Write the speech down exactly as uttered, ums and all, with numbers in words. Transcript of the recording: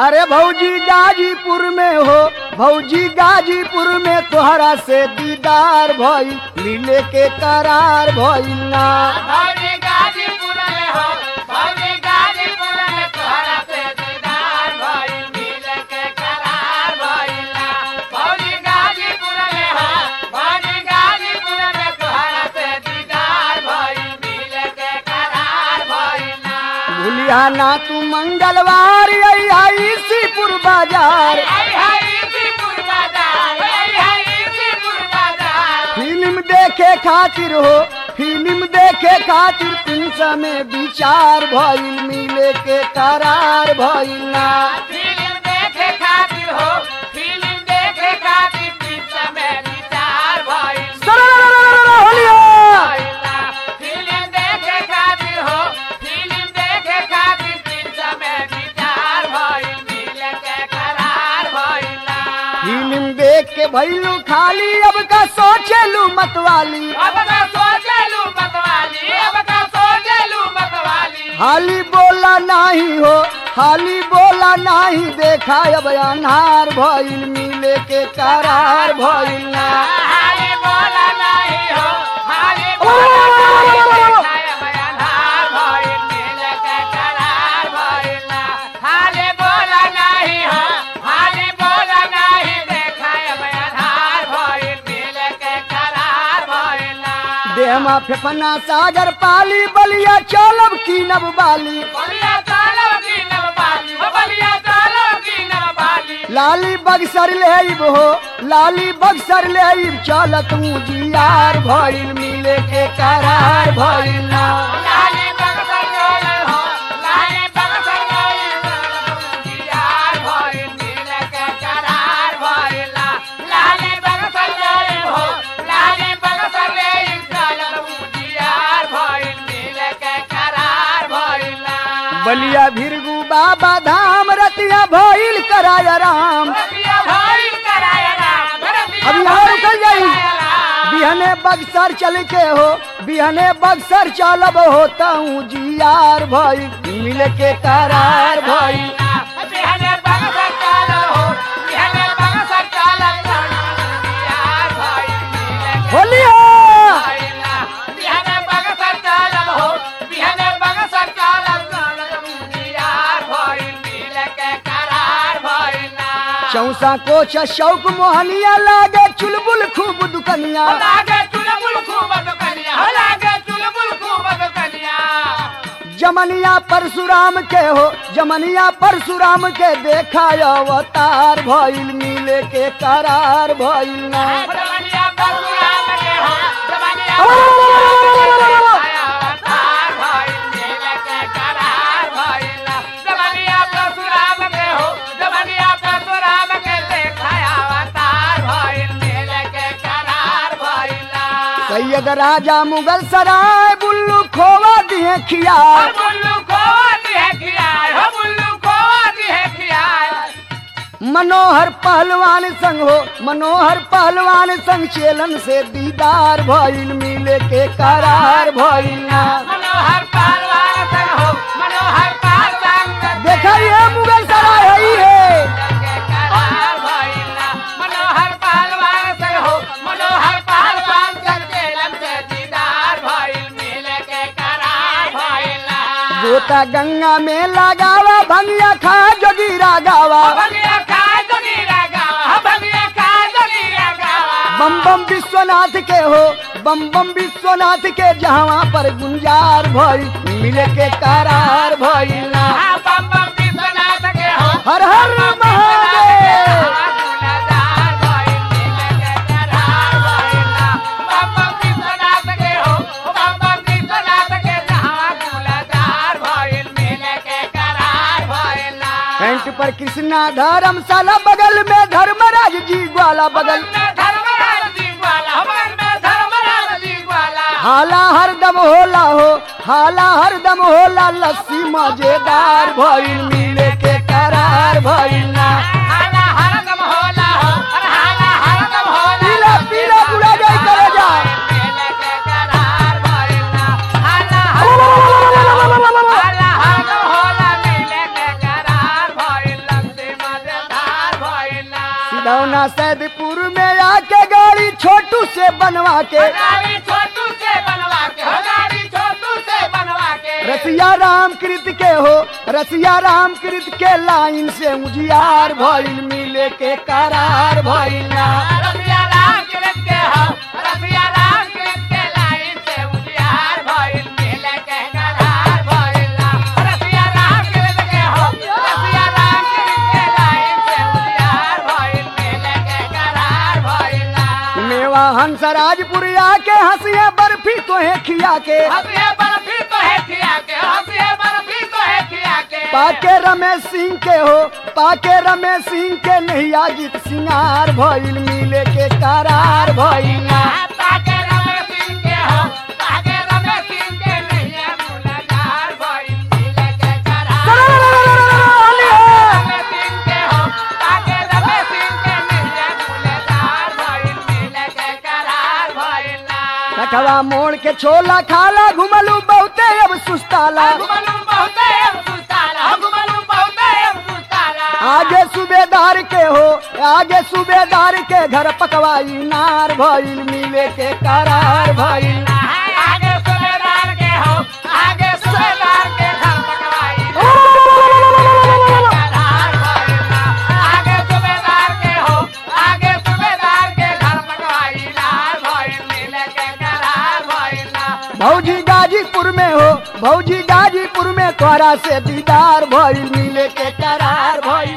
अरे भौजी गाजीपुर में हो, भौजी गाजीपुर में तोहरा से दीदार भइल, मिले के करार भइल ना। भौजी गाजीपुर में हो, भौजी गाजीपुर में तोहरा से दीदार भइल, मिले के करार भइल ना। भौजी गाजीपुर में हो, भौजी गाजीपुर में तोहरा से दीदार भइल, मिले के करार भइल ना। भूलिया ना तू मंगलवार अइहा इसीपुर बाजार, आई हाय इसीपुर बाजार, आई हाय इसीपुर बाजार। फिल्म देखे खातिर हो, फिल्म देखे खातिर पिंस में विचार भइल, मिले के करार भइल ना। फिल्म देखे खातिर हो, फिल्म देखे खातिर पिंस में विचार भइल, होलिया भइल ना। फिल्म देखे खातिर हो, फिल्म देखे खातिर पिंस में विचार भइल, मिले के करार भइल ना। फिल्म देख के भइलू खाली, अब का सोचेलू मतवाली, अब का सोचलू मतवाली, अब का सोचलू मतवाली। हाली बोला नाही हो, हाली बोला नाही, देखा अब अनहार भइल, मिले के करार भइल ना। हाली बोला नहीं हो, हाली बोला नहीं, देखा अब अनहार भइल, मिले के करार भइल ना। हाली बोला नहीं हो, हाली बोला नहीं, देखा अब अनहार भइल, मिले के करार भइल ना। देहमा फेफना सागर पाली, बलिया चलब कीनब बाली, बलिया चालो की नवबाली, हो बलिया चालो की नवबाली। लाली बक्सर लेब हो, लाली बक्सर लेब, चल तू जियार भइल, मिले के करार भइल ना। लाली बक्सर चले हो, लाली बक्सर चले, यार भइल, मिले के करार भइल ना। लाली बक्सर चले हो, लाली बक्सर ले, चलल यार भइल, मिले के करार भइल ना। बलिया भिरगु बाबा धाम, रतिया भइल कराय राम, रतिया भइल कराय राम, रतिया अब यहाँ भइल रुकल जाई। कराय राम। बिहने बक्सर चल के हो, बिहने बक्सर चलब होता हूँ जियार भइल, मिले के करार भइल। बिहने बक्सर चलो हो, बिहने बक्सर चलो, यार भइल, मिले के होलिया भइल ना। बिहने बक्सर चलो हो, बिहने बक्सर चलो, यार भइल, मिले के करार भइल ना। चौसा कोच शौक मोहनिया, लागे चुलबुल खूब दुकनिया, हो लागे चुलबुल खूब दुकनिया, हो लागे चुलबुल खूब दुकनिया। जमनिया परशुराम के हो, जमनिया परशुराम के देखा अवतार भइल, मिले के करार भइल ना। जमनिया परशुराम के हो, जमनिया अवतार भइल, मिले के करार भइल ना। जमनिया परशुराम के हो, जमनिया परशुराम के देखा अवतार भइल, मिले के करार भइल ना। सैयद राजा मुगल सराय, बुल्लू खोवा दिए खिया, हो बुल्लू खोवा दिहे खियाय, हो बुल्लू खोवा दिहे खियाय। मनोहर पहलवान संग हो, मनोहर पहलवान संग चेलन से दीदार भइल, मिले के करार भइल ना। मनोहर पहलवान संग हो, मनोहर पहलवान संग देखा ये मुगल सराय है ही है। के करार भइल ना। मनोहर पहलवान संग हो, मनोहर पहलवान संग चेलन से दीदार भइल, मिले के करार भइल ना। गोता गंगा में लगावा, भंगिया खा जोगीरा गावा, भंगिया खा जोगीरा गावा, भंगिया खा जोगीरा गावा। बम बम विश्वनाथ के हो, बम बम विश्वनाथ के, जहाँ पर गुंजार भइल, मिले के करार भइल ना। हाँ, बम बम विश्वनाथ के हो, हर हर महादेव। गुनादार भइल, मिले के करार भइल ना। बम बम विश्वनाथ के हो, बम बम विश्वनाथ के, जहाँ गुनादार भइल, मिले के करार भइल ना। पेंट पर कृष्णा धर्मशाला, बगल में धर्मराज जी ग्वाला, बगल में धर्मराज जी ग्वाला, बगल में धर्मराज जी ग्वाला। हाला हरदम होला हो, हाला हरदम होला, लस्सी मजेदार भइल, मिले के करार भइल ना। हाला हरदम होला हो, हाला हरदम होला, पीला पीला बुढ़ा जाई करे जा। मिले के करार भइल ना। हाला हरदम होला, हाला हरदम होला, मिले के करार भइल, लस्सी कौना सैदपुर में आके गाड़ी छोटू से बनवा के गाड़ी छोटू से बनवा के हो गाड़ी छोटू से बनवा के रसिया राम कृत के हो रसिया राम कृत के लाइन से उजियार भइल मिले के करार भइल ना रसिया राम कृत के हो रसिया राम कृत के लाइन से उजियार भइल मिले के करार भइल ना रसिया राम कृत के हो रसिया राम कृत के लाइन से उजियार भइल मिले के करार भइल ना मेवा हंसराजपुरिया के हंसिया बर्फी तोहे खिया के हंसिए बर्फी तो है खिया के हंसिए बर्फी तो है खिया के पाके रमेश सिंह के हो पाके रमेश सिंह के नैया गीत सिंगार भइल मिले के करार भइल ना ताके रमेश सिंह के हो ताके रमेश सिंह के नहीं है मुलाकात भइल मिले के करार रमेश सिंह के हो ताके रमेश सिंह के नहीं है मुलाकात भइल मिले के करार भइल ना कठवा मोड़ के छोला खाला घुमलू बहुते अब सुस्ताला घुमलू बहुते अब सुस्ताला घुमलू बहुते अब सुस्ताला आगे सूबेदार के हो आगे सूबेदार के घर पकवाई नार भइल मिले के करार भइल आगे सूबेदार के हो आगे सूबेदार के घर पकवाई करार भइल ना आगे सूबेदार के हो आगे सूबेदार के घर पकवाई नार भइल मिले के करार भइल ना भौजी गाजीपुर में हो भौजी गाजीपुर में तोरा से दीदार भइल मिले के करार भइल